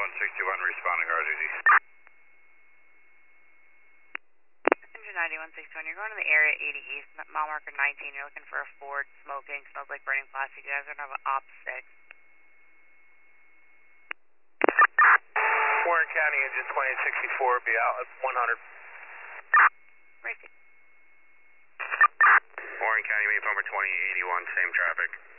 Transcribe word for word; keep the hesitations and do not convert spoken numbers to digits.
one sixty-one responding R D D. Engine ninety-one sixty-one, you're going to the area eighty East, mile marker nineteen. You're looking for a Ford, smoking, smells like burning plastic. You guys are going to have an op six. Warren County, engine twenty sixty-four, be out at one hundred. Break it. Warren County, main number twenty eighty-one, same traffic.